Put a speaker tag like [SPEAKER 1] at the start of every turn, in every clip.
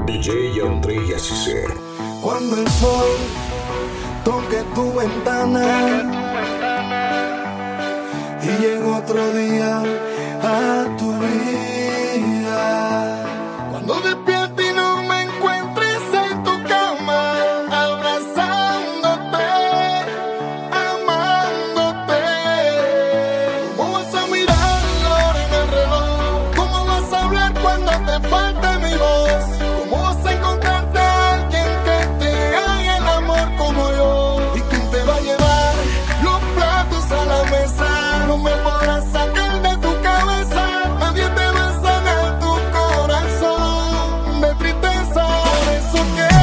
[SPEAKER 1] DJ Andre y Asisé.
[SPEAKER 2] Cuando el sol toque tu ventana y llega otro día a tu vida. Cuando despiertes y no me encuentres en tu cama, abrazándote, amándote. ¿Cómo vas a mirar la hora en el reloj? ¿Cómo vas a hablar cuando te falte mi voz? ¿Cómo vas a encontrarte a alguien que te haga el amor como yo? ¿Y quién te va a llevar los platos a la mesa? No me podrás sacar de tu cabeza. Nadie te va a sanar tu corazón de tristeza. Por eso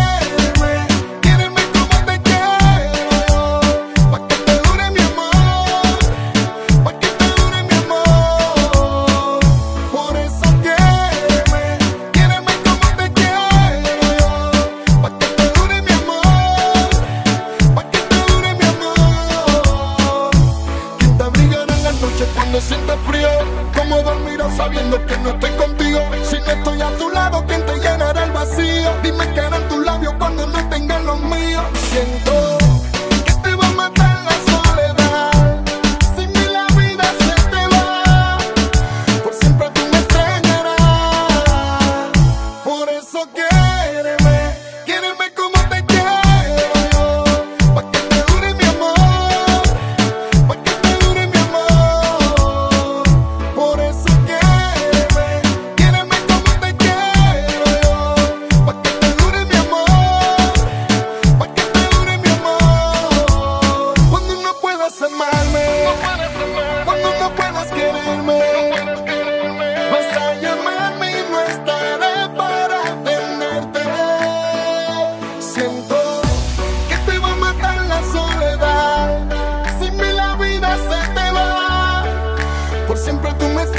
[SPEAKER 2] quiéreme como te quiero yo, pa' que te dure mi amor, pa' que te dure mi amor. Por eso quiéreme como te quiero yo, pa' que te dure mi amor, pa' que te dure mi amor. ¿Quién te abrigará en la noche cuando sientas frío? ¿Cómo dormirás sabiendo que no estoy contigo? Si no estoy a tu lado, ¿quién te llenará el vacío? Dime qué harán tus labios cuando no tengan los míos. Siento que te va a matar la soledad. Sin mí la vida se te va. Por siempre tú me extrañarás. Por eso quiéreme como te quiero yo, pa' que te dure mi amor, pa' que te dure mi amor. Por eso quiéreme como te quiero yo, pa' que te dure mi amor, pa' que te dure mi amor. Cuando no puedas amarme, cuando no puedas quererme, vas a llamarme y no estaré para atenderte. Siento que te va a matar la soledad. Sin mí la vida se te va. Por siempre tú me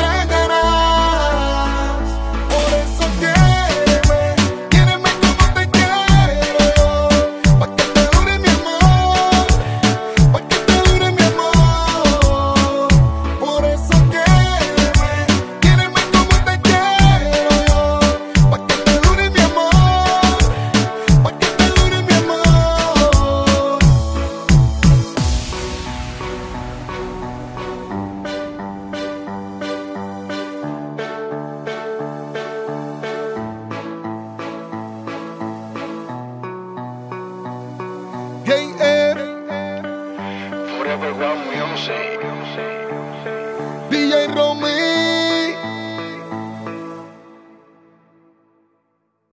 [SPEAKER 2] extrañarás. Por eso quiéreme como te quiero yo, pa' que te dure mi amor, pa' que te dure mi amor. Por eso quiéreme como te quiero yo, pa' que te dure mi amor, pa' que te dure mi amor. JF
[SPEAKER 3] Forever One Music.